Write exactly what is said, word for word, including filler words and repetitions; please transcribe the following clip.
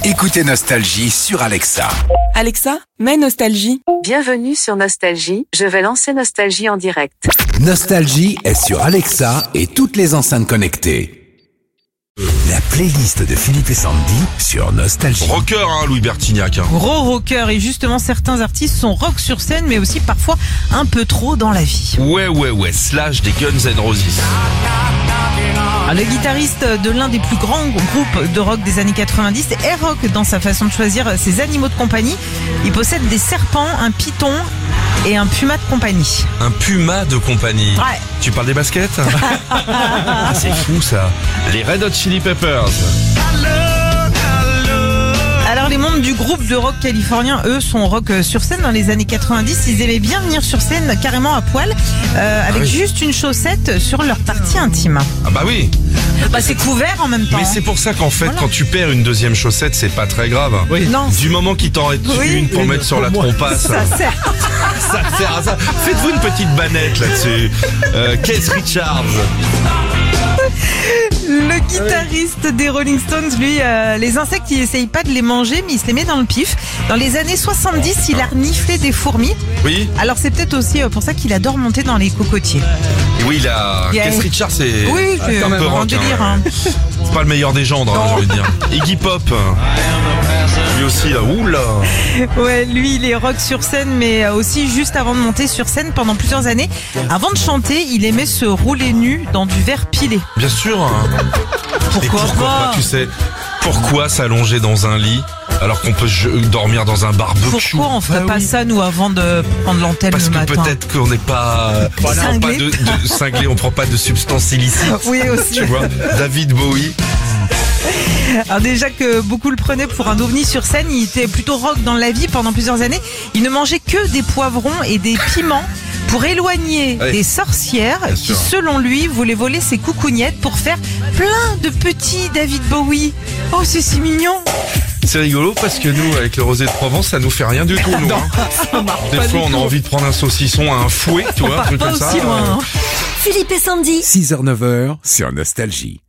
Écoutez Nostalgie sur Alexa. Alexa, mets Nostalgie. Bienvenue sur Nostalgie, je vais lancer Nostalgie en direct. Nostalgie est sur Alexa et toutes les enceintes connectées. La playlist de Philippe et Sandy sur Nostalgie. Rocker, hein, Louis Bertignac. Hein. Gros rocker, et justement certains artistes sont rock sur scène, mais aussi parfois un peu trop dans la vie. Ouais, ouais, ouais, Slash des Guns N' Roses. Le guitariste de l'un des plus grands groupes de rock des années quatre-vingt-dix est rock dans sa façon de choisir ses animaux de compagnie. Il possède des serpents, un python et un puma de compagnie. Un puma de compagnie. Ouais. Tu parles des baskets? Ah, c'est fou ça. Les Red Hot Chili Peppers. Alors les membres du groupe de rock californien, eux, sont rock sur scène dans les années quatre-vingt-dix. Ils aimaient bien venir sur scène carrément à poil, euh, avec ah oui. juste une chaussette sur leur partie intime. Ah bah oui. Bah c'est couvert en même temps. Mais c'est pour ça qu'en fait, Voilà. quand tu perds une deuxième chaussette, c'est pas très grave. Oui. Non. Du moment qu'il t'en reste Oui. une pour mettre sur la trompasse, Ça sert. ça sert à ça. Faites-vous une petite banette là-dessus. Euh, Keith Richards. Le guitariste des Rolling Stones, lui, euh, les insectes, il essaye pas de les manger, mais il se les met dans le pif. Dans les années soixante-dix, il a reniflé des fourmis. Oui. Alors c'est peut-être aussi pour ça qu'il adore monter dans les cocotiers. Oui, il a. Il y a- Keith Richards, c'est. Oui, c'est un peu un rock. délire. Hein. Hein. C'est pas le meilleur des gendres, hein, j'ai envie de dire. Iggy Pop. Lui aussi, là. Oula. Ouais, lui, il est rock sur scène, mais aussi juste avant de monter sur scène pendant plusieurs années. Avant de chanter, il aimait se rouler nu dans du verre pilé. Bien sûr. Hein. Pourquoi, Et pourquoi pas, pas, tu sais, pourquoi s'allonger dans un lit alors qu'on peut je- dormir dans un barbecue? Pourquoi on ferait Bah pas oui. ça, nous, avant de prendre l'antenne Parce le que matin? peut-être qu'on n'est pas, on prend Cinglé. pas de, de cinglé, on prend pas de substances illicites. Oui, aussi. Tu vois, David Bowie. Alors déjà que beaucoup le prenaient pour un ovni sur scène, il était plutôt rock dans la vie pendant plusieurs années. Il ne mangeait que des poivrons et des piments pour éloigner Oui. des sorcières Bien qui, sûr. selon lui, voulaient voler ses coucougnettes pour faire plein de petits David Bowie. Oh, c'est si mignon. C'est rigolo parce que nous, avec le rosé de Provence, ça nous fait rien du tout, nous. hein. Ça marche Des pas fois, du on a tout. envie de prendre un saucisson à un fouet, tu On vois, un part truc pas comme ça. aussi loin. euh, hein. Philippe et Sandy. six heures neuf heures sur Nostalgie.